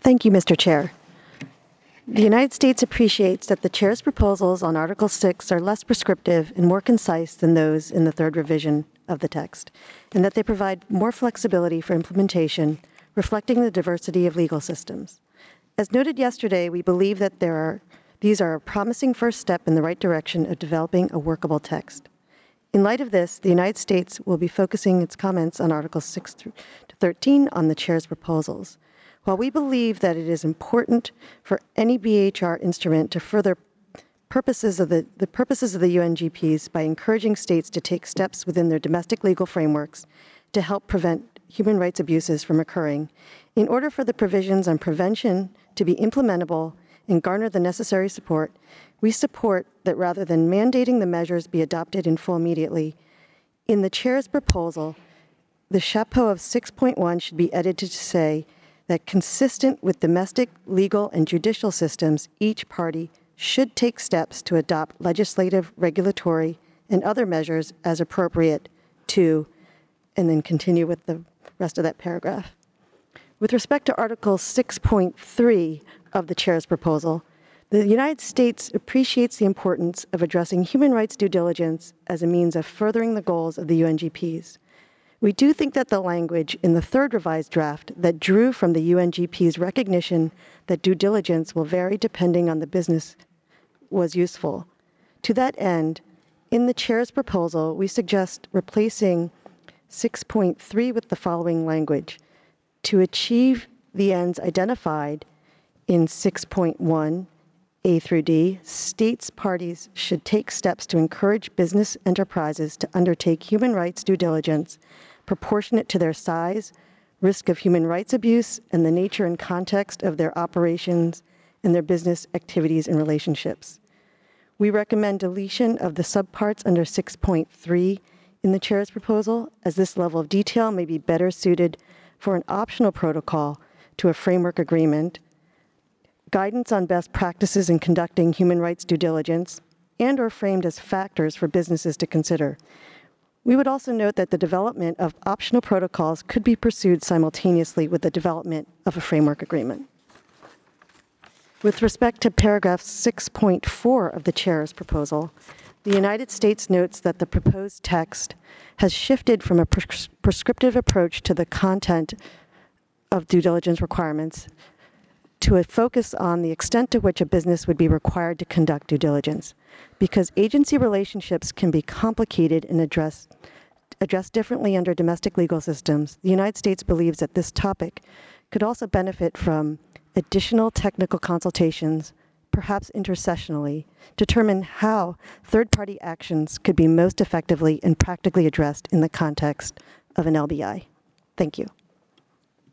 Thank you, Mr. Chair. The United States appreciates that the Chair's proposals on Article 6 are less prescriptive and more concise than those in the third revision of the text, and that they provide more flexibility for implementation, reflecting the diversity of legal systems. As noted yesterday, we believe that these are a promising first step in the right direction of developing a workable text. In light of this, the United States will be focusing its comments on Articles 6 to 13 on the Chair's proposals. While we believe that it is important for any BHR instrument to further the purposes of the UNGPs by encouraging states to take steps within their domestic legal frameworks to help prevent human rights abuses from occurring, in order for the provisions on prevention to be implementable and garner the necessary support, we support that rather than mandating the measures be adopted in full immediately, in the Chair's proposal, the chapeau of 6.1 should be edited to say that consistent with domestic, legal, and judicial systems, each party should take steps to adopt legislative, regulatory, and other measures as appropriate to, and then continue with the rest of that paragraph. With respect to Article 6.3 of the Chair's proposal, the United States appreciates the importance of addressing human rights due diligence as a means of furthering the goals of the UNGPs. We do think that the language in the third revised draft that drew from the UNGP's recognition that due diligence will vary depending on the business was useful. To that end, in the Chair's proposal, we suggest replacing 6.3 with the following language: to achieve the ends identified in 6.1 A through D, states parties should take steps to encourage business enterprises to undertake human rights due diligence proportionate to their size, risk of human rights abuse, and the nature and context of their operations and their business activities and relationships. We recommend deletion of the subparts under 6.3 in the Chair's proposal, as this level of detail may be better suited for an optional protocol to a framework agreement, guidance on best practices in conducting human rights due diligence, and or framed as factors for businesses to consider. We would also note that the development of optional protocols could be pursued simultaneously with the development of a framework agreement. With respect to paragraph 6.4 of the Chair's proposal, the United States notes that the proposed text has shifted from a prescriptive approach to the content of due diligence requirements to a focus on the extent to which a business would be required to conduct due diligence. Because agency relationships can be complicated and addressed differently under domestic legal systems, the United States believes that this topic could also benefit from additional technical consultations, perhaps intercessionally, determine how third-party actions could be most effectively and practically addressed in the context of an LBI. Thank you.